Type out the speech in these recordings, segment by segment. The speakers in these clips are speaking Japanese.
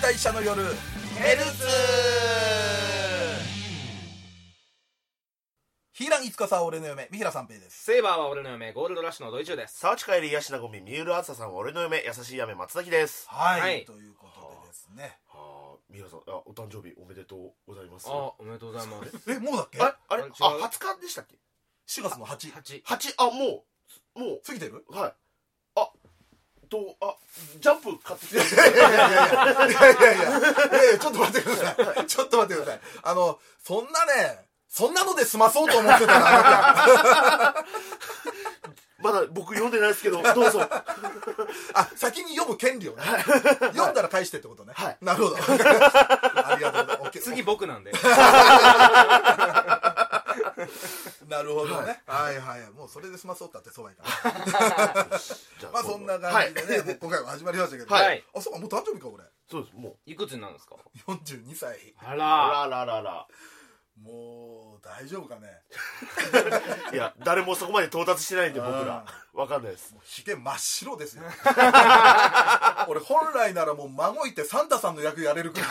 大社の夜ヘルツ。ヒーランいつかさ俺の嫁三平三平です。 セイバーは俺の嫁ゴールドラッシュの土井中です。 沢地帰りヤシナゴミ三浦あずささんは俺の嫁優しい雨松崎です。 はい、 はい、 ということでですね、 三浦さんお誕生日おめでとうございます。 おめでとうございます。 もうだっけ？ あれ違う 20日でしたっけ 4月の8。 もう過ぎてる？ はい。ジャンプ買ってきて。 いやちょっと待ってください。ちょっと待ってください。そんなので済まそうと思ってたらまだ僕読んでないですけど、どうぞ。 先に読む権利をね。読んだら返してってことね。 はい。 なるほど。ありがとうございます。 次僕なんで。 なるほどね。はいはい。もうそれで済まそうったってそうはいかな。まあそんな感じでね、もう今回は始まりましたけど。 はい。 そうか、もう誕生日か俺。 そうです。もいくつになるんですか 42歳。 あう。 らあら。 もう大丈夫かね。 いや、誰もそこまで到達してないんで僕らわかんないです。 ひげ真っ白ですよ。俺本来ならもう孫いてサンタさんの役やれるくらい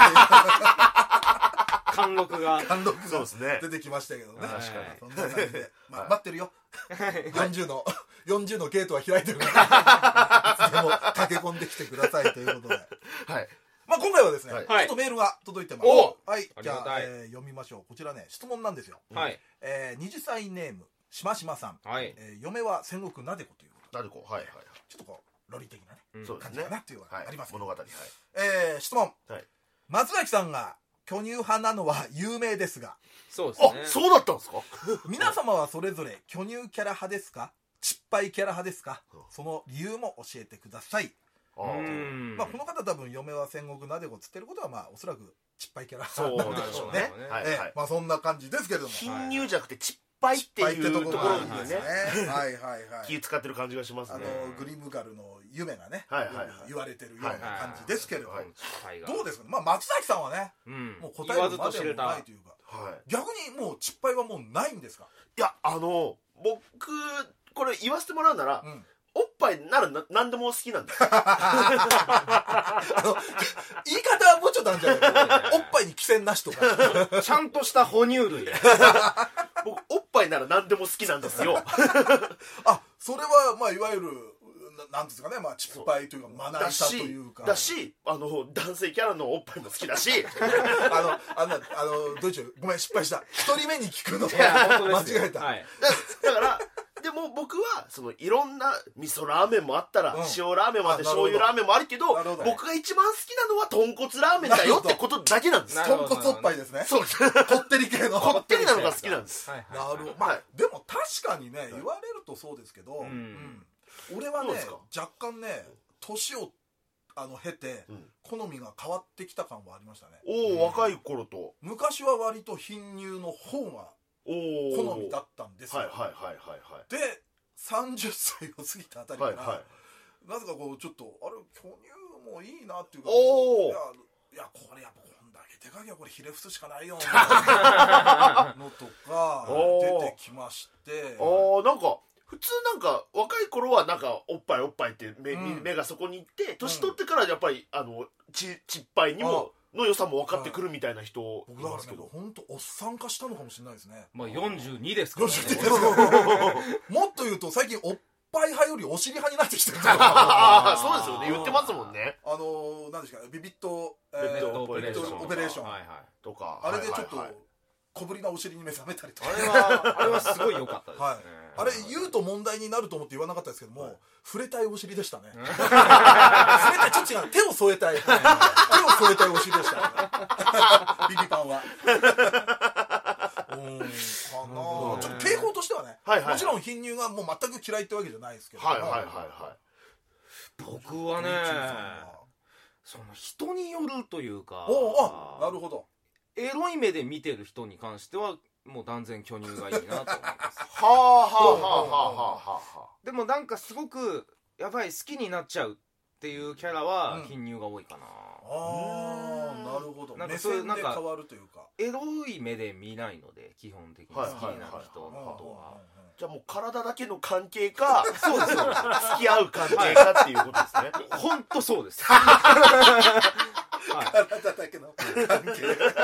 貫禄がそうですね。 出てきましたけどね。 確かにそんな感じで、待ってるよ。40のゲートは開いてるからいつでも駆け込んできてくださいということで、 はい。 まあ今回はですね、 はいちょっとメールが届いてます。はい、じゃあ、読みましょう。こちらね、質問なんですよ。 はい。 20歳ネームしましまさん。 はい。 嫁は戦国なでこということ。 なでこ、はい。 ちょっとこうロリ的なね、 そうですね。 感じかなっていうのがあります。 物語。はい。 質問。 はい。 松崎さんが巨乳派なのは有名ですが、 そうですね。 そうだったんですか？ 皆様はそれぞれ巨乳キャラ派ですか、ちっぱいキャラ派ですか、その理由も教えてください。まあこの方多分嫁は戦国なでこつってることはまあおそらくちっぱいキャラなんでしょうね。まあそんな感じですけれども、 貧乳じゃなくてちっぱいっていうところにね、気使ってる感じがしますね。 グリムガルの夢がね言われてるような感じですけれども、どうですかね。まあ松崎さんはね、もう答えるまでもないというか、逆にもうちっぱいはもうないんですか？ いや、僕これ言わせてもらうなら、おっぱいなら何でも好きなんです言い方はもうちょっとあるんじゃないおっぱいに寄せなしとかちゃんとした哺乳類。 僕おっぱいなら何でも好きなんですよ。 それはまあいわゆるなんですかね、まあちっぱいというかまな板というかだし、男性キャラのおっぱいも好きだしどうしよう、ごめん失敗した、一人目に聞くの間違えた。 だからでも僕はいろんな味噌ラーメンもあったら、塩ラーメンもあって醤油ラーメンもあるけど、僕が一番好きなのは豚骨ラーメンだよってことだけなんです。 豚骨おっぱいですね。 そうです。 こってり系のこってりなのが好きなんです。 なるほど。まあでも確かにね、言われるとそうですけど、俺はね若干ね年を経て好みが変わってきた感はありましたね。 若い頃と昔は割と貧乳の方が好みだったんですよ。で30歳を過ぎたあたりからなぜかこうちょっと巨乳もいいなっていうか、いやこれやっぱこんだけでかいやこれひれ伏すしかないよみたいなのとか出てきまして、 なんか普通なんか若い頃はなんかおっぱいって目がそこに行って、年取ってからやっぱりちっぱいにもの良さも分かってくるみたいな人いますけど、 本当おっさん化したのかもしれないですね。 まあ42ですからね。 もっと言うと最近おっぱい派よりお尻派になってきてる。そうですよね、言ってますもんね。 何ですかね、ビビットオペレーションとか、 あれでちょっと小ぶりなお尻に目覚めたりとか、 あれはすごい良かったですね。 あれ言うと問題になると思って言わなかったですけども、触れたいお尻でしたね。触れたい、ちょっと違う、手を添えたいお尻でしたね。ビビパンはかな。ちょっと傾向としてはね、もちろん貧乳がもう全く嫌いってわけじゃないですけど、 僕はね人によるというか、 なるほど、 エロい目で見てる人に関してはもう断然巨乳がいいなと思います。でもなんかすごくやばい好きになっちゃうっていうキャラは貧乳が多いかな。 なるほど。 なんかそういうなんか変わるというか、 エロい目で見ないので基本的に好きになる人のことは。 じゃあもう体だけの関係か、そうです、付き合う関係かっていうことですね。 本当そうです。 体だけの関係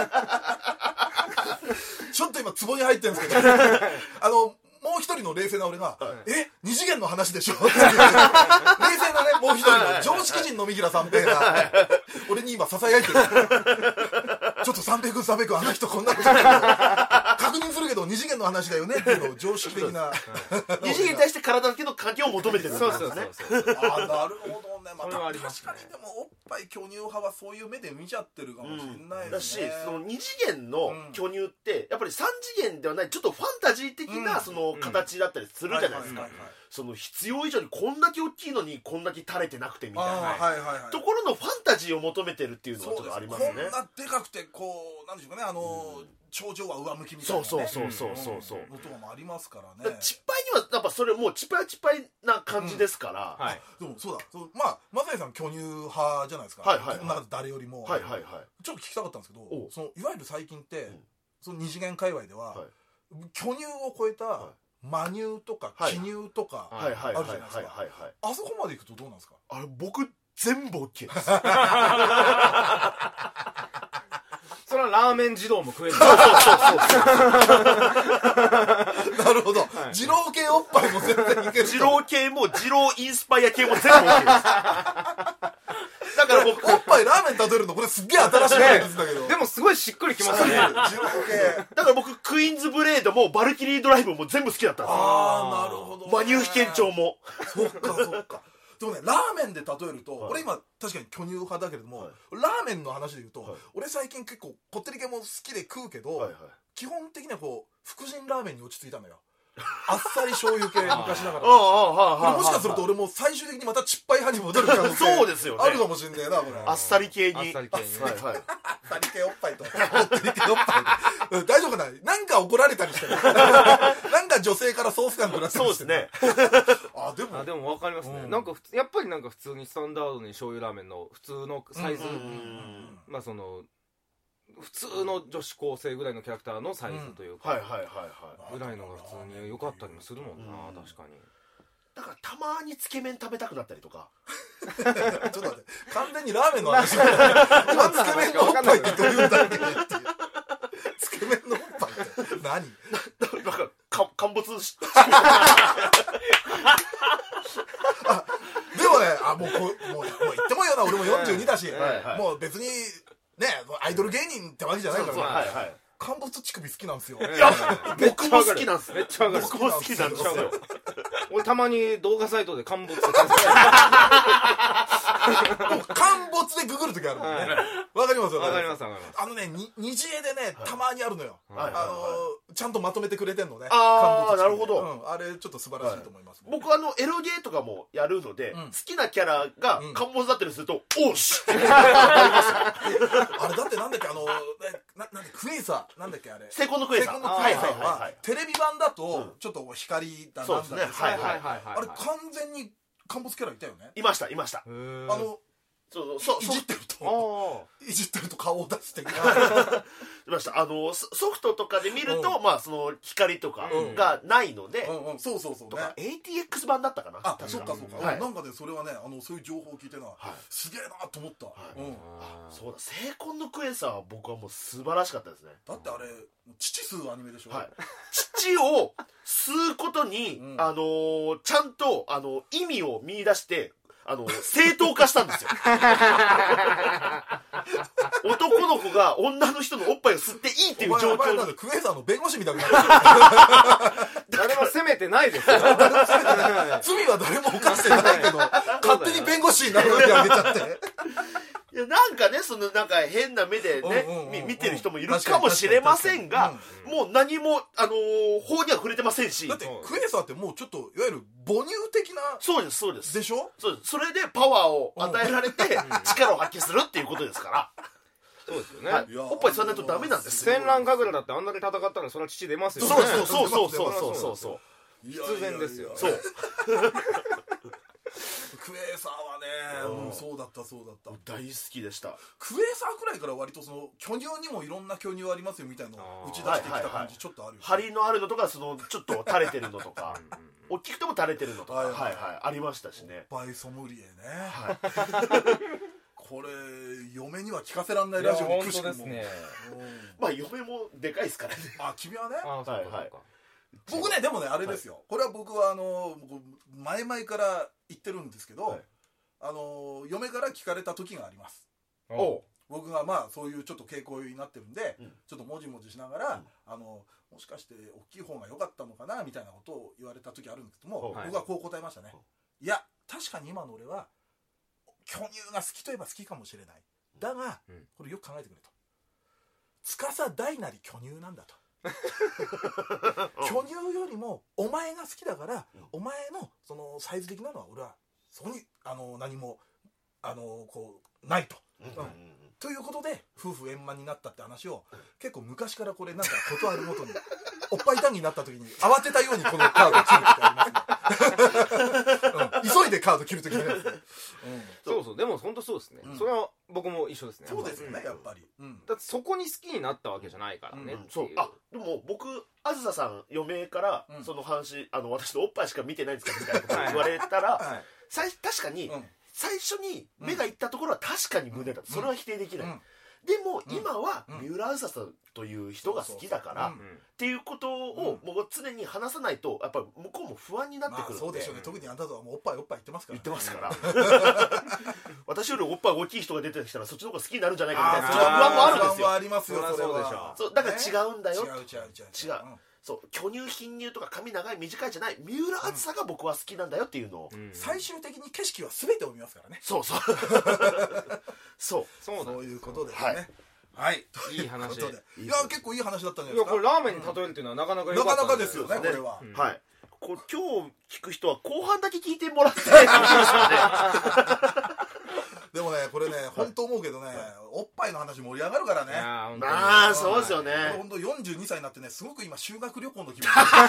ちょっと今ツボに入ってるんですけどもう一人の冷静な俺が二次元の話でしょ冷静なねもう一人の常識人の三平三平が俺に今囁いてるちょっと三平君あの人こんなこと言ってる確認するけど二次元の話だよねっていうのを常識的な二次元に対して体だけの関係を求めてるんですね。 そうなるほどね。また確かにでもおっぱい巨乳派はそういう目で見ちゃってるかもしれないですね。 だしその二次元の巨乳ってやっぱり三次元ではないちょっとファンタジー的なその形だったりするじゃないですか。その必要以上にこんだけ大きいのにこんだけ垂れてなくてみたいなところのファンタジーを求めてるっていうのがちょっとありますね。 こんなでかくてこうなんでしょうかね頂上は上向きみたいなねそうのとかもありますからね。 チッパイにはやっぱそれもうチッパイな感じですから。 でもそうだまあマサイさん巨乳派じゃないですか。この中で誰よりもちょっと聞きたかったんですけどいわゆる最近ってその二次元界隈では巨乳を超えたマ乳とか気乳とかあるじゃないですか。あそこまでいくとどうなんですか。 僕全部 OK ですそれはラーメン二郎も食える。 なるほど。二郎系おっぱいも全然いける。 二郎系も二郎インスパイア系も全部 OK です。だから僕おっぱいラーメン例えるのこれすっげえ新しいやつだけどでもすごいしっくりきますね。 二郎系だから僕クイーンズブレードもバルキリードライブも全部好きだったんですよ。 なるほどマニュー被験長もそっかでもねラーメンで例えると俺今確かに巨乳派だけれどもラーメンの話で言うと俺最近結構こってり系も好きで食うけど基本的にはこう福神ラーメンに落ち着いたのよ。あっさり醤油系昔ながらもしかすると俺も最終的にまたチッパイ派に戻る可能性そうですよね。 あるかもしんねえなこれ。 あっさり系にあっさり系にあっさり系おっぱいとこってり系おっぱい大丈夫かな。なんか怒られたりしてるなんか女性からソース感食らってそうですね。 でも分かりますね。なんかやっぱりなんか普通にスタンダードに醤油ラーメンの普通のサイズまあその普通の女子高生ぐらいのキャラクターのサイズというかぐらいのが普通に良かったりもするもんな。確かに。 だからたまにつけ麺食べたくなったりとかちょっと待って完全にラーメンの話つけ麺のおっぱいってどういうんだっけっていうつけ麺のおっぱいって何なんか陥没しでもねもう言ってもいいよな。俺も42だしもう別にねアイドル芸人ってわけじゃないからね。陥没乳首好きなんですよ。 いや僕も好きなんです。 めっちゃわかる。 僕も好きなんですよ。 俺たまに動画サイトで陥没で陥没でググるときあるもんね。わかりますよ。 わかります。 二次絵でねたまにあるのよ。ちゃんとまとめてくれてんのね。 なるほど。 あれちょっと素晴らしいと思います。 僕エロゲーとかもやるので好きなキャラが陥没だったりするとおしあれだってなんだっけなんでクエイサーなんだっけあれセコンドクエイサーはテレビ版だとちょっと光だなんだってあれ完全に陥没キャラいたよね。 いましたいじってると顔を出していました。ソフトとかで見るとまあその光とかがないのでそうね ATX 版だったかな。 そうかなんかでそれはねそういう情報を聞いてなすげえなと思った。 そうだセコンドクエイサーは僕はもう素晴らしかったですね。だってあれ父吸うアニメでしょ。 父を吸うことにちゃんと意味を見出して正当化したんですよ男の子が女の人のおっぱいを吸っていいっていう状況に。 クエイサーの弁護士みたいになる誰も責めてないですよ。罪は誰も犯してないけど勝手に弁護士になるのにあげちゃっていやなんかねなんか変な目でね見てる人もいるかもしれませんがもう何も法には触れてませんし。 だってクエイサーってもうちょっといわゆる母乳的なそうですでしょ。 それでパワーを与えられて力を発揮するっていうことですからそうですよね。 おっぱい吸わないとダメなんです。 戦乱神楽だってあんなに戦ったらそれは父出ますよね。 そう必然ですよ。 そうクエイサーはねそうだった大好きでした。 クエイサーくらいから割と巨乳にもいろんな巨乳ありますよみたいなのを打ち出してきた感じちょっとあるよ。 張りのあるのとかちょっと垂れてるのとか大きくても垂れてるのとかありましたしね。 おっぱいソムリエね。ここれ嫁には聞かせらんないラジオにくしくも。 本当ですね。 まあ嫁もでかいですからね。 あ、君はね。 はいはい。 僕ね、でもね、あれですよ、これは僕は前々から言ってるんですけど、嫁から聞かれた時があります。僕がまあそういうちょっと傾向になってるんで、ちょっともじもじしながら、もしかして大きい方が良かったのかなみたいなことを言われた時あるんですけども、僕はこう答えましたね。いや、確かに今の俺は巨乳が好きといえば好きかもしれない。だが、これよく考えてくれと。司大なり巨乳なんだと。巨乳よりもお前が好きだから、お前のそのサイズ的なのは俺はそこに何もこうないと。ということで夫婦円満になったって話を結構昔からこれなんかことあるごとにおっぱい談義になった時に慌てたようにこのカード切る時ありますね。急いでカード切る時ありますね。 そうそう、でも本当そうですね。それは僕も一緒ですね。 そうですよね、やっぱり。 だってそこに好きになったわけじゃないからね。 そう。あ、でも僕あずささん嫁からその話私のおっぱいしか見てないんですかみたいなことを言われたら確かに最初に目がいったところは確かに胸だ、それは否定できない、でも今は三浦あずささんという人が好きだからっていうことをもう常に話さないとやっぱり向こうも不安になってくるんで。 そうでしょうね。特にあなたはもうおっぱいおっぱい言ってますから言ってますから私よりおっぱい大きい人が出てきたらそっちの方が好きになるんじゃないかみたいな不安もあるんですよ。 不安はありますよ。それはそうだから違うんだよ。 違う。 そう巨乳貧乳とか髪長い短いじゃない三浦あずさが僕は好きなんだよっていうのを、 最終的に景色は全てを見ますからね。 そうそういうことですね。はい、 いい話で。 いや結構いい話だったんじゃないですか。 これラーメンに例えるっていうのはなかなか良かった。 なかなかですよねこれは。 はい。今日聞く人は後半だけ聞いてもらっていいですかね。 でもねこれね本当思うけどね、おっぱいの話盛り上がるからね。 まあそうですよね。 本当42歳になってねすごく今修学旅行の気分。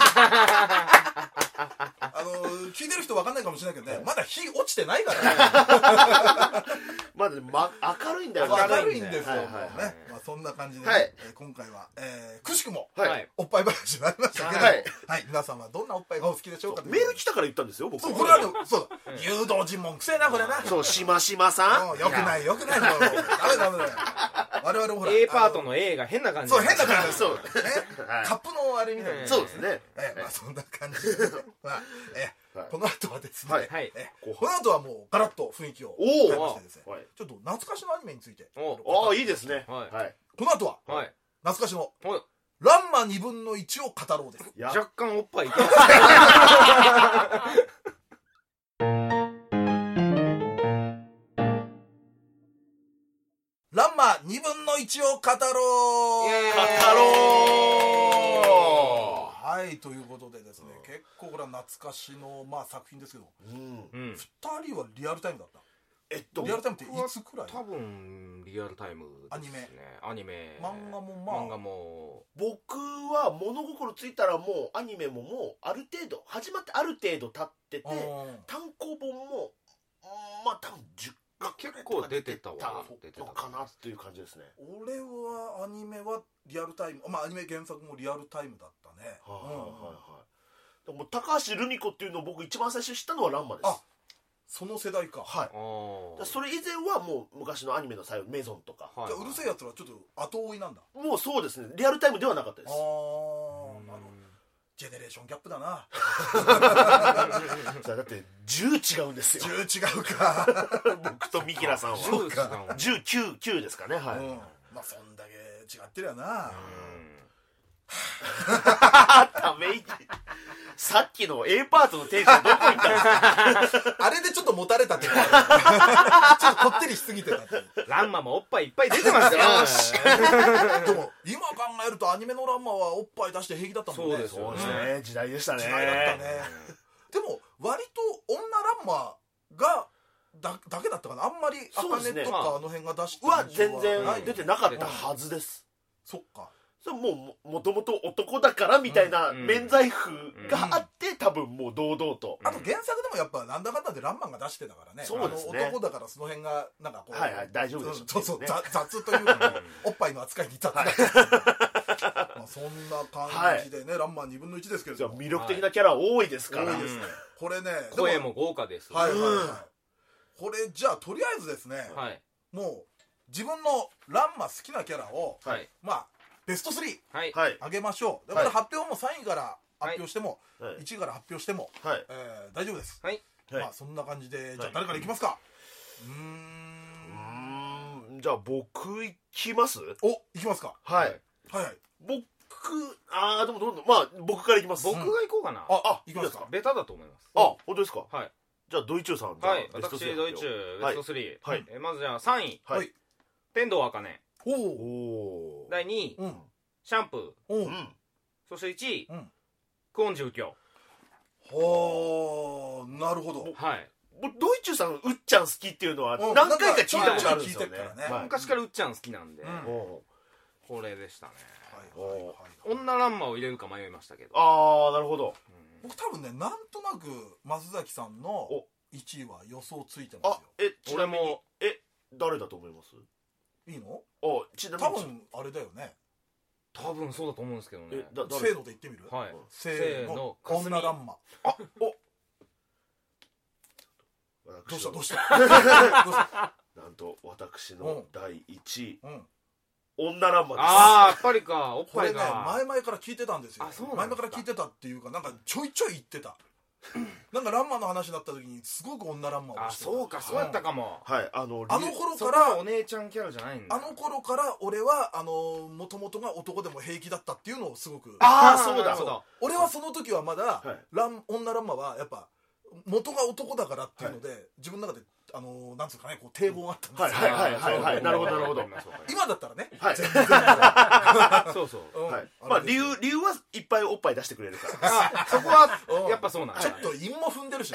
聞いてる人分かんないかもしれないけどね、まだ日落ちてないからね。 まだ明るいんだよ。 明るいんですよ。まあそんな感じで今回はくしくもおっぱい話になりましたけど、はい皆さんはどんなおっぱいがお好きでしょうか。 メール来たから言ったんですよ僕。 これはそう誘導尋問くせえなこれな。 そうしましまさんよくないダメだよ。我々もほら A パートの A が変な感じ。 そう変な感じ。 そうカップのあれみたいな。 そうですね。 まあそんな感じでこの後はですね、この後はもうガラッと雰囲気を変えましてですね、ちょっと懐かしのアニメについて。 いいですね。 この後は懐かしのランマ2分の1を語ろうです。 若干おっぱいランマ2分の1を語ろう。はい、ということでですね、結構これは懐かしの作品ですけど、2人はリアルタイムだった。リアルタイムっていつくらい？ 多分リアルタイムですね。アニメ漫画も僕は物心ついたらもうアニメももうある程度始まってある程度経ってて、単行本もまあ多分10 結構出てたのかなっていう感じですね。 俺はアニメはリアルタイム、アニメ原作もリアルタイムだったね。 でも高橋留美子っていうのを僕一番最初知ったのはランマです。 その世代か。 それ以前はもう昔のアニメのメゾンとか。 じゃあうるせえやつはちょっと後追いなんだ。 もうそうですね、リアルタイムではなかったです。 ジェネレーションギャップだな。 だって10違うんですよ。 10違うか。 僕とミキラさんは10、9ですかね。はい。 まあそんだけ違ってるやな。 ため息。さっきの A パートのテンションどこ行ったんですか。 あれでちょっともたれたってちょっとこってりしすぎてたって。 ランマもおっぱいいっぱい出てますよ。 でも今考えるとアニメのランマはおっぱい出して平気だったもんね。 そうですよね。時代でしたね。 時代だったね。でも割と女ランマがだけだったかな。あんまりアカネとかあの辺が出しては全然出てなかったはずです。 そっか。 もともと男だからみたいな免罪符があって多分もう堂々と。 あと原作でもやっぱなんだかんだでランマンが出してたからね。 そうですね。 男だからその辺がなんかこう大丈夫でしょ。 そう雑というかおっぱいの扱いに雑だった。そんな感じでねランマン2分の1ですけれども魅力的なキャラ多いですから。 これね声も豪華です。 これじゃあとりあえずですねもう自分のランマ好きなキャラを、はい、まあベスト3あげましょう。だから発表も3位から発表しても、はい、1位から発表しても、はい、大丈夫です。はい、まあそんな感じで、じゃあ誰からいきますか。 じゃあ僕いきます。 いきますか。 はい。はいはい。でもどんどん、まあ僕からいきます。 僕が行こうかな。 いきますか。 ベタだと思います。 本当ですか。 はい。 じゃあドイチューさん。 はい。私ドイチューベスト3。はい。まずじゃあ3位。はい。天童茜。第2位、シャンプー。そして1位、クオン住居。 なるほど。 はい。 ドイチューさんうっちゃん好きっていうのは何回か聞いたことあるんですよね。 昔からうっちゃん好きなんで、これでしたね。女ランマを入れるか迷いましたけど。 なるほど。 僕多分ね、なんとなく松崎さんの1位は予想ついてますよ。俺も。 誰だと思います？ いいの？ ちなみに多分あれだよね。 多分そうだと思うんですけどね。 せーので言ってみる？ はい。 せーの。女ランマ。どうしたなんと私の第1位、女ランマです。 やっぱりか。おっぱいが。 これね、前々から聞いてたんですよ。前々から聞いてたっていうか、なんかちょいちょい言ってた。なんかランマの話になった時にすごく女ランマをしてた。 そうか、そうやったかも。 はい。 あの頃からお姉ちゃんキャラじゃないんだ。 あの頃から俺はもともとが男でも平気だったっていうのをすごく。 そうだ。 俺はその時はまだ女ランマはやっぱ元が男だからっていうので、自分の中でなんつうかね、こう堤防があったんですよ。 はい。なるほど。 今だったらね。 全然。そう。 まあ理由はいっぱいおっぱい出してくれるから。 そこはやっぱそうなんだ。 ちょっと韻も踏んでるしな。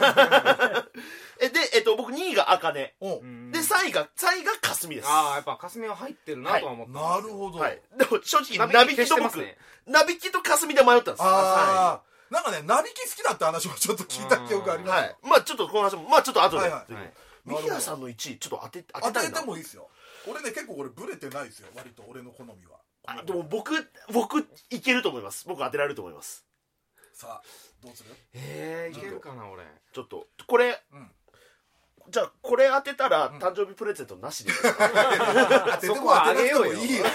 で僕2位が茜。で3位がかすみです。 やっぱかすみは入ってるなとは思った。 なるほど。 でも正直なびきとかすみで迷ったんです。 なんかね、なびき好きだって話もちょっと聞いた記憶あります。 まあちょっとこの話もちょっと後で。ミキヤさんの1位ちょっと当ててもいいですよ。俺ね、結構俺ブレてないですよ、割と俺の好みは。 でも僕いけると思います。僕当てられると思います。 さあどうする？ いけるかな俺。 ちょっとこれじゃあこれ当てたら誕生日プレゼントなしでいいですか？ 当てても当てなくてもいいよ。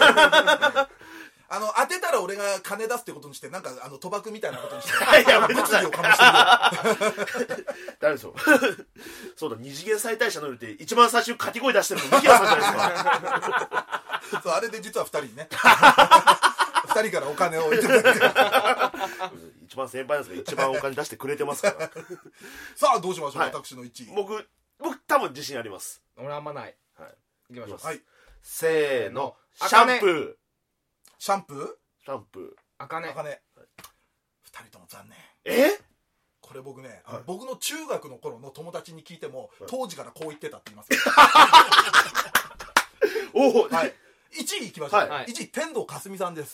当てたら俺が金出すってことにして、なんか賭博みたいなことにして物議を醸してる。 誰でしょう。そうだ、二次元再大社の夜って一番最初掛け声出してるのミキヤさんじゃないですか。 そう、あれで実は2人にね2人からお金を置いてた一番先輩なんですけど一番お金出してくれてますからさあどうしましょう、私の1位。 僕多分自信あります。 俺あんまない。いきましょう。 せーの。シャンプー。 シャンプー茜。2 人とも残念。これ僕ね、僕の中学の頃の友達に聞いても当時からこう言ってたって言いますよ。1位いきましょう。1位天童かすみさんです。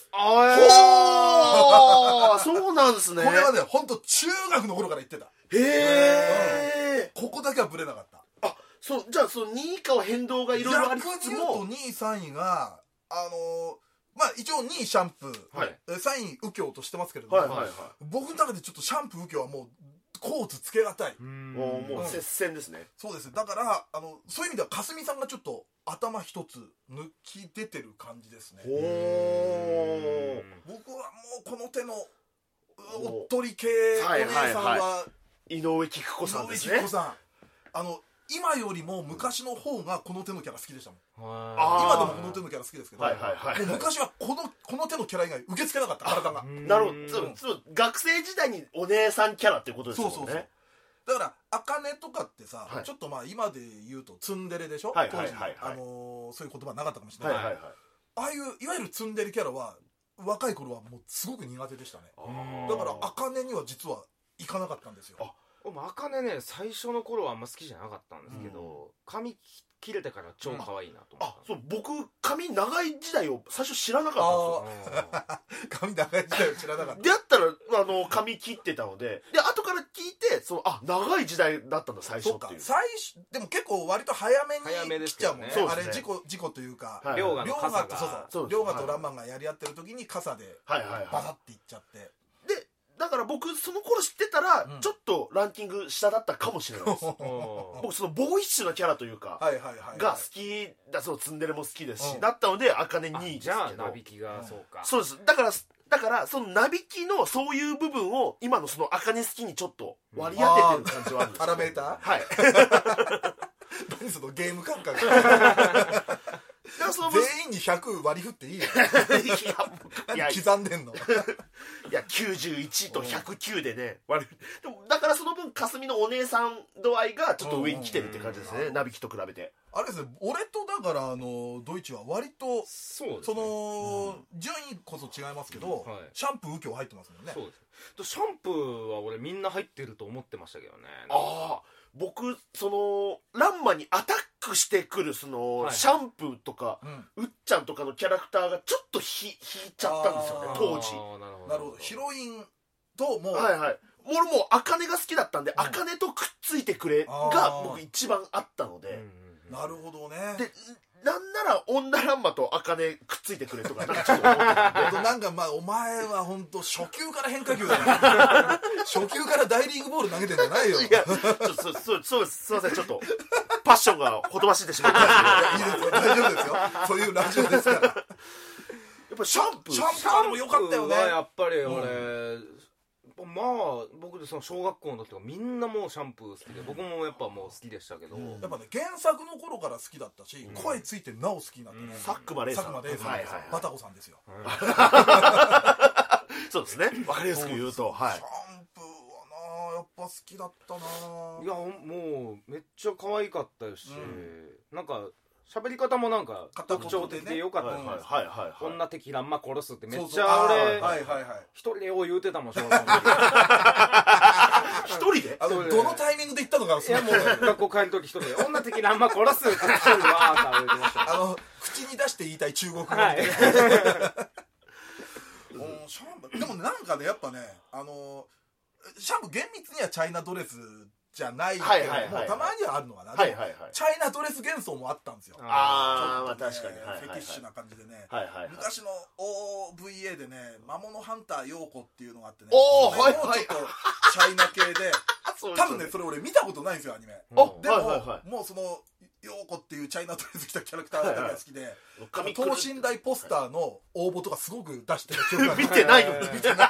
そうなんですね。 これはね、本当中学の頃から言ってた。ここだけはブレなかった。 じゃあその2位以下は変動がいろいろありつつも、 逆に言うと2位3位がまあ一応2位シャンプー、3位右京としてますけれども、僕の中でちょっとシャンプー右京はもうコーツつけがたい。 もう接戦ですね。 そうです。だからそういう意味ではかすみさんがちょっと頭一つ抜き出てる感じですね。僕はもうこの手のおっとり系お姉さんは井上貴子さんですね。 今よりも昔の方がこの手のキャラ好きでしたもん。今でもこの手のキャラ好きですけど、昔はこの手のキャラ以外受け付けなかった、体が。 なるほど。学生時代にお姉さんキャラっていうことですもんね。 そうだから茜とかってさ、ちょっとまあ今で言うとツンデレでしょ。当時そういう言葉なかったかもしれない。ああいういわゆるツンデレキャラは若い頃はもうすごく苦手でしたね。だから茜には実はいかなかったんですよ。 茜ね、最初の頃はあんま好きじゃなかったんですけど、髪切れてから超可愛いなと思った。 そう、僕髪長い時代を最初知らなかったんですよ。 髪長い時代を知らなかった。 であったら髪切ってたので、後から聞いて長い時代だったんだ最初っていう。 でも結構割と早めに切っちゃうもんね。あれ事故というか、 遼河とランマンがやり合ってる時に傘でバサっていっちゃって。 だから僕その頃知ってたら、ちょっとランキング下だったかもしれないです僕そのボーイッシュなキャラというかが好きだ、そうツンデレも好きですし、だったので茜2位ですけど、 じゃあなびきがそうか、 そうです。だからそのなびきのそういう部分を今のその茜好きにちょっと割り当ててる感じはあるんですよ。 パラメーター、 はい何そのゲーム感覚全員に100割り振っていいよいや刻んでんのいや91と109でね割りでもだからその分かすみのお姉さん度合いがちょっと上に来てるって感じですね、なびきと比べて。 あれですね、俺とだからドイツは割とそうですね、 その順位こそ違いますけど、シャンプー右京入ってますもんね。 そうです。シャンプーは俺みんな入ってると思ってましたけどね。 ああ、僕そのランマにアタックしてくるその、シャンプーとか、うっちゃんとかのキャラクターがちょっと引いちゃったんですよね当時。 なるほど。ヒロインともう俺もう茜が好きだったんで、茜とくっついてくれが僕一番あったので、 なるほどね。 でなんなら女ランマと茜くっついてくれとかなんかちょっと思ってたんでなんかお前は本当初球から変化球だな初球から大リーグボール投げてんじゃないよ。 いやそうすいません、ちょっとパッションがほとばしってしまったんですけどいいですよ、 大丈夫ですよ、そういうラジオですから。やっぱシャンプーも良かったよね。 やっぱり俺、まあ僕でその小学校の時とかみんなもうシャンプー好きで、僕もやっぱもう好きでしたけど、 やっぱね原作の頃から好きだったし、声ついてなお好きになってね、 佐久間レイさん、 バタコさんですよ。 そうですね、わかりやすく言うと、 シャンプーはなやっぱ好きだったな。 いやもうめっちゃ可愛かったし、なんか喋り方もなんか特徴的でよかったんですけど、女敵ランマ殺すってめっちゃ俺一人でよう言うてたもん、小学校の時。 一人でどのタイミングで言ったのか。 いやもう学校帰る時一人で女敵ランマ殺すって一人でわーって言ってました。 口に出して言いたい中国語で。でもなんかねやっぱねシャンプー厳密にはチャイナドレスじゃないけどもたまにはあるのかな。チャイナドレス幻想もあったんですよ。 ああ確かにフェティッシュな感じでね。昔の OVA でね魔物ハンターヨーコっていうのがあってね、もうちょっとチャイナ系で多分ねそれ俺見たことないんですよアニメ。でももうそのヨーコっていうチャイナドレス着たキャラクターが好きで、等身大ポスターの応募とかすごく出してる記憶が見てないの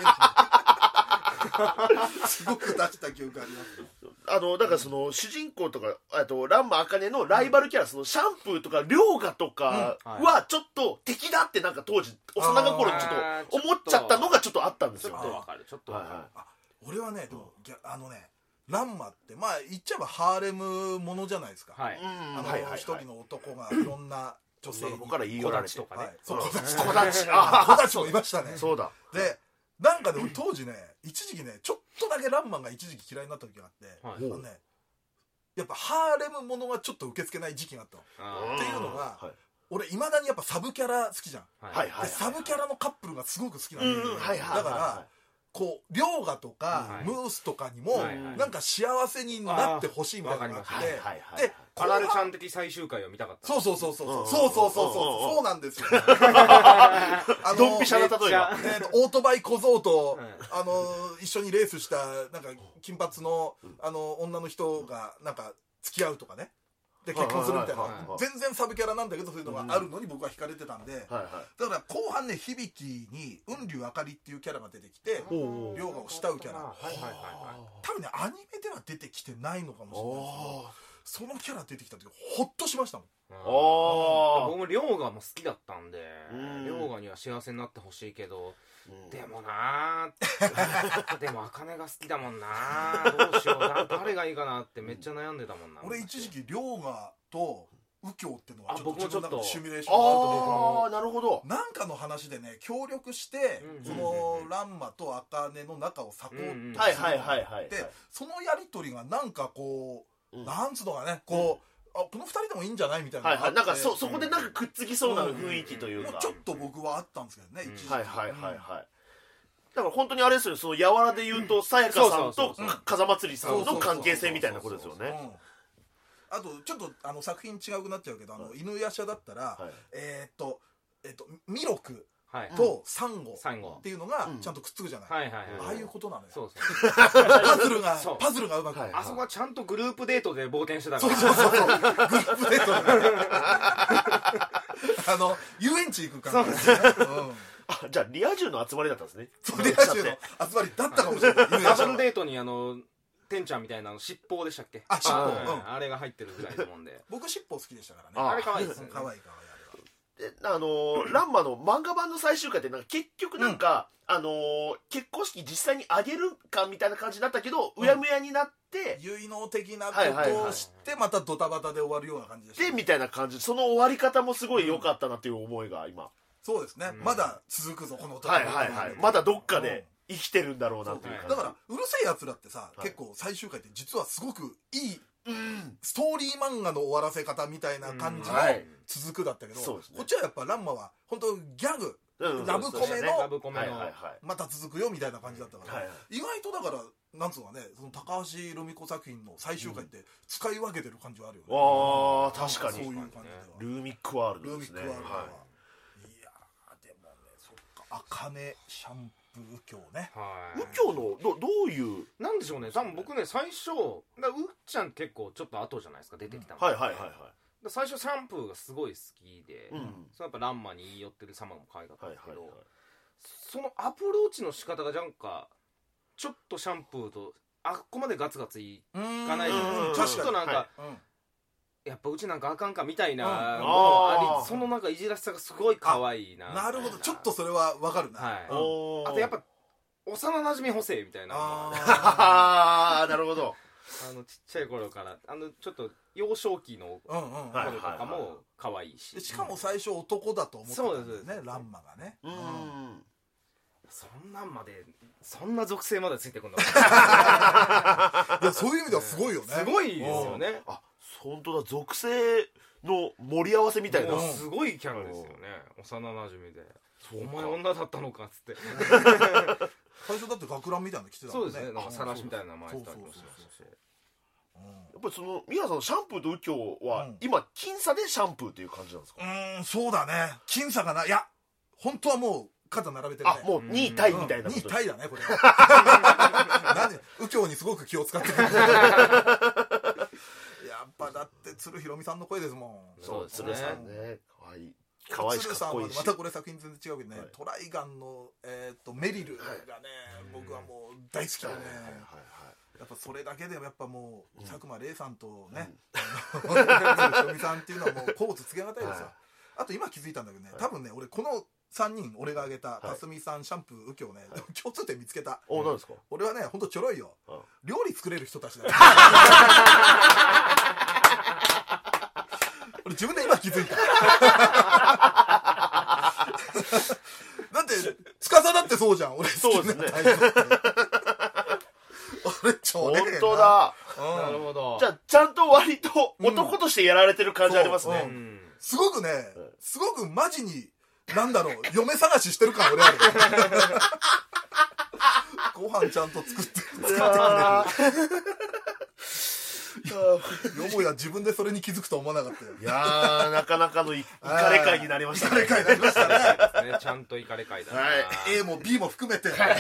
すごく出した記憶あります。 だからその主人公とかランマ茜のライバルキャラ、そのシャンプーとか涼河とかはちょっと敵だってなんか当時幼心にちょっと思っちゃったのがちょっとあったんですよ。 ちょっとわかる、ちょっとわかる。 俺はねでもランマってまあ言っちゃえばハーレムものじゃないですか。一人の男がいろんな女性にから言い寄られて、 小立ちもいましたね。 そうだ。 でなんかね当時ね一時期ねちょっとだけランマが一時期嫌いになった時があって、やっぱハーレムものがちょっと受け付けない時期があったの。っていうのが俺いまだにやっぱサブキャラ好きじゃん。サブキャラのカップルがすごく好きなんで、だからこう涼河とかムースとかにもなんか幸せになってほしいみたいなのがあって、でカラルちゃん的最終回を見たかった。 そうなんですよ。 ドンピシャな例えばオートバイ小僧と一緒にレースしたなんか金髪の女の人がなんか付き合うとかね、で結婚するみたいな、全然サブキャラなんだけどそういうのがあるのに僕は惹かれてたんで、だから後半ね響に雲龍あかりっていうキャラが出てきて涼河を慕うキャラ、多分ねアニメでは出てきてないのかもしれないですけど、そのキャラ出てきた時ホッとしましたもん。 僕も涼河も好きだったんで、涼河には幸せになってほしいけど、でもなでも茜が好きだもんな、どうしよう誰がいいかなってめっちゃ悩んでたもんな。 俺一時期涼河と右京っていうのがちょっと自分の中でシミュレーションがあると思う。なるほど。 なんかの話でね協力してそのランマと茜の仲をサポートするってそのやり取りがなんかこうなんつうのかねこうこの2人でもいいんじゃないみたいな、 なんかそこでなんかくっつきそうな雰囲気というか、 ちょっと僕はあったんですけどね一時期。 だから本当にあれですよね、その柔らで言うとさやかさんと風祭さんの関係性みたいなことですよね。あとちょっと作品違くなっちゃうけど犬夜叉だったらミロクとサンゴっていうのがちゃんとくっつくじゃない、ああいうことなのよ。 そうパズルがうまく、 あそこはちゃんとグループデートで冒険してたから。そうグループデートで遊園地行く感じですね。 じゃあリア充の集まりだったんですね。 リア充の集まりだったかもしれない。 ダブルデートにてんちゃんみたいな尻尾でしたっけ。 尻尾、 あれが入ってるぐらいと思うんで。 僕尻尾好きでしたからね。 あれ可愛いですね。 可愛いランマの漫画版の最終回って結局結婚式実際に挙げるかみたいな感じだったけど、うやむやになって結納的なことをしてまたドタバタで終わるような感じでしたでみたいな感じ。その終わり方もすごい良かったなっていう思いが今。 そうですね、まだ続くぞこのドタバタ。まだどっかで生きてるんだろうなっていう感じ。 だからうるせえやつらってさ、結構最終回って実はすごくいいストーリー漫画の終わらせ方みたいな感じの続くだったけど、こっちはやっぱランマは本当ギャグ、ラブコメのまた続くよみたいな感じだったから、意外とだからなんつうのかね、その高橋留美子作品の最終回って使い分けてる感じはあるよね。 ああ確かに。 そういう感じではルーミックワールドですね。いやでもね、そっか、あかねシャンプー右京ね。 右京のどういうなんでしょうね。多分僕ね最初うっちゃん結構ちょっと後じゃないですか出てきたの。最初シャンプーがすごい好きで、そのやっぱランマに言い寄ってる様も可愛かったんですけど、そのアプローチの仕方がなんかちょっとシャンプーとあっこまでガツガツいかないじゃないですか。ちょっとなんかやっぱうちなんかあかんかみたいなもあり、そのなんかいじらしさがすごい可愛いな。 なるほど、ちょっとそれはわかるな。 あとやっぱ幼馴染補正みたいな。 なるほど。 ちっちゃい頃からちょっと幼少期の頃とかも可愛いし、 しかも最初男だと思ってたんですね、ランマがね。 そんなんまで、そんな属性までついてくるの。いや、そういう意味ではすごいよね。 すごいですよね。 あ、本当だ、属性の盛り合わせみたいな。 すごいキャラですよね。幼馴染で。お前女だったのかっつって。 最初だって学ランみたいなの着てたもんね。そうですね。なんかさらしみたいなの巻いてたりもしましたし。 やっぱりその宮さんのシャンプーと右京は今僅差でシャンプーっていう感じなんですか？ そうだね。僅差かな。いや、本当はもう肩並べてるね。 もう2位タイみたいなこと。 2位タイだねこれ。何右京にすごく気を使ってる。やっぱだって鶴ひろみさんの声ですもん。 そうですね。可愛い。可愛いしかっこいいし。 またこれ作品全然違うけどね。トライガンのメリルがね、僕はもう大好きだね。やっぱそれだけでやっぱもう佐久間玲さんとね、鶴ひろみさんっていうのはもう甲乙つけがたいですよ。あと今気づいたんだけどね、多分ね俺この3人俺が挙げた辰巳さん、シャンプー、右京ね、共通点見つけた。 何ですか？ 俺はねほんとちょろいよ、料理作れる人たちだよ。俺自分で今気づいた。だって司だってそうじゃん。俺そうですね。 本当だ。 なるほど。 じゃあちゃんと割と男としてやられてる感じありますね。 すごくね、すごくマジになんだろう、嫁探ししてる感俺ある。ご飯ちゃんと作ってくれる。よもや自分でそれに気づくと思わなかったよ。 いやー、なかなかのイカレ会になりましたね。 イカレ会になりましたね。 ちゃんとイカレ会だな。 A も B も含めて。まあ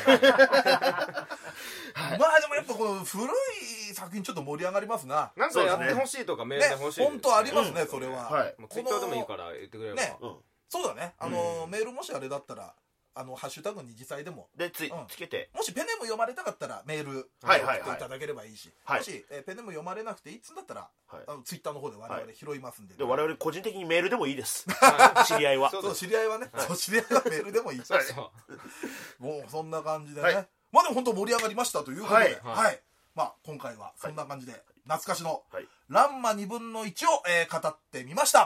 でもやっぱこの古い作品ちょっと盛り上がりますな。 なんかやってほしいとかメールで欲しい。 本当ありますね、それは。 ツイッターでもいいから言ってくれれば。 そうだね。メールもしあれだったら、ハッシュタグに実際でもつけて、 もしペンネーム読まれたかったらメール送っていただければいいし、もしペンネーム読まれなくていいっつんだったらツイッターの方で我々拾いますんで、 我々個人的にメールでもいいです。知り合いは。 そう、知り合いはね、知り合いはメールでもいい。もうそんな感じでね、まあでも本当盛り上がりましたということで、まあ今回はそんな感じで懐かしのランマ2分の1を語ってみました。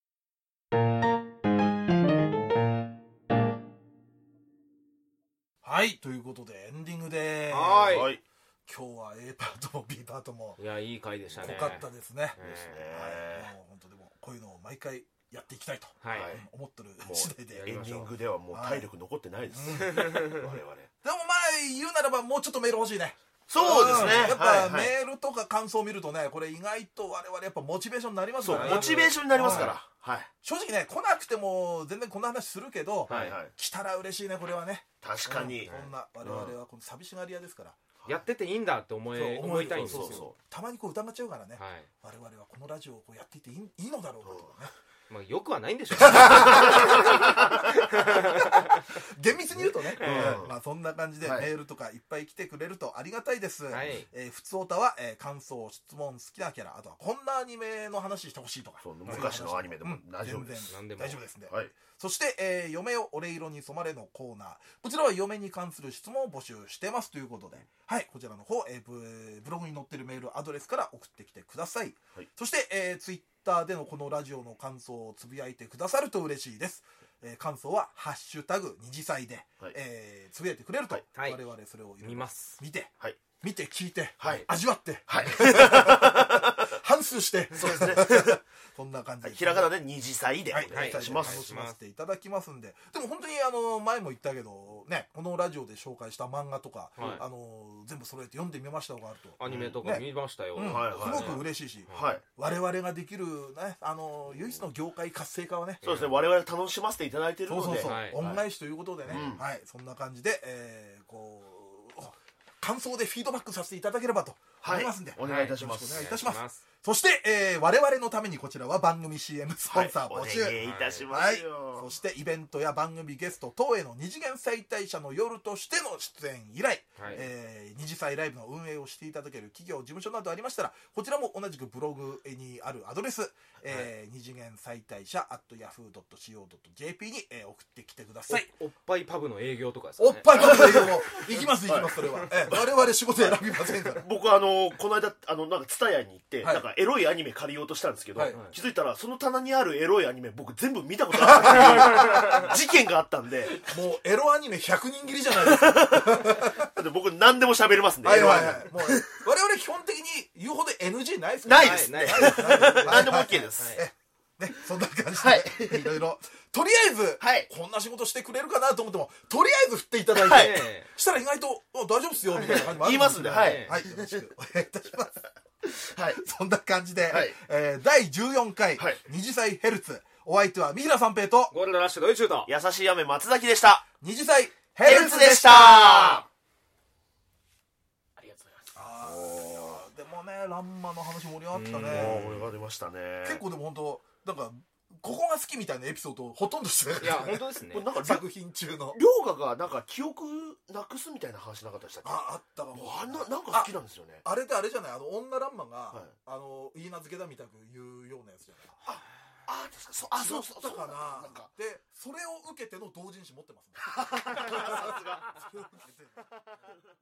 はい、ということでエンディングでーす。今日は A パートも B パートも、 いや、いい回でしたね。 濃かったですね。もう本当でもこういうのを毎回やっていきたいと思ってる次第で、 エンディングではもう体力残ってないです。我々。でもまあ言うならばもうちょっとメール欲しいね。 そうですね、 やっぱメールとか感想を見るとね、これ意外と我々やっぱモチベーションになりますからね。 モチベーションになりますから、 正直ね、来なくても全然こんな話するけど、来たら嬉しいね、これはね。 確かに、 こんな我々はこの寂しがり屋ですから、 やってていいんだって思いたいんですよ。 たまにこう疑っちゃうからね、我々はこのラジオをこうやっていていいのだろうかとかね。 まあよくはないんでしょう。 厳密に言うとね、まあそんな感じでメールとかいっぱい来てくれるとありがたいです。ふつおたは感想、質問、好きなキャラ、あとはこんなアニメの話してほしいとか、 昔のアニメでも大丈夫です。 大丈夫ですね。そして嫁よ俺色に染まれのコーナー、こちらは嫁に関する質問を募集してますということで、こちらの方ブログに載ってるメールアドレスから送ってきてください。そしてツイッターでのこのラジオの感想をつぶやいてくださると嬉しいです。感想はハッシュタグ二次祭でつぶやいてくれると、我々それを見て聞いて味わって反芻して、そうですね、そんな感じでひらがなで二次祭でお願いいたします。 楽しませていただきますんで。でも本当に前も言ったけどね、このラジオで紹介した漫画とか全部揃えて読んでみましたのがあると、 アニメとか見ましたよ。 すごく嬉しいし、我々ができるね、唯一の業界活性化はね、 そうですね、我々楽しませていただいているので、 恩返しということでね、そんな感じでこう感想でフィードバックさせていただければと思いますんで、 お願いいたします。 お願いいたします。そして、我々のためにこちらは番組 CM スポンサー募集、 お願いいたしますよ。 そしてイベントや番組ゲスト等への二次元再退社の夜としての出演以来、二次祭ライブの運営をしていただける企業事務所などありましたら、こちらも同じくブログにあるアドレス、二次元再退社 @yahoo.co.jp に送ってきてください。 おっぱいパブの営業とかですかね。 おっぱいパブの営業も行きますそれは我々仕事選びませんから。 僕この間なんかTSUTAYAに行ってなんかエロいアニメ借りようとしたんですけど、気づいたらその棚にあるエロいアニメ僕全部見たことあったっていう事件があったんで、 もうエロアニメ100人切りじゃないですか。 で僕何でも喋れますんで。 もう我々基本的に言うほど NG ないですから。ないですね。何でも OK です。 そんな感じでいろいろとりあえずこんな仕事してくれるかなと思っても、とりあえず振っていただいて、したら意外と大丈夫っすよみたいな感じもあるんで、 言いますんで、よろしくお願いいたします。そんな感じで第14回二次祭ヘルツ、お相手は三平三平とゴールドラッシュドイチューと優しい雨松崎でした。 二次祭ヘルツでした。ありがとうございます。 でもね、ランマの話盛り上がったね。 盛り上がりましたね。 結構でも本当なんかここが好きみたいなエピソードほとんどしてない。 いや本当ですね。 なんか作品中の涼河がなんか記憶なくすみたいな話なかったでしたっけ？ あったかも。 なんか好きなんですよね。 あれってあれじゃない、女ランマがいいなずけだみたく言うようなやつじゃない。そうかな。でそれを受けての同人誌持ってますね。さすが。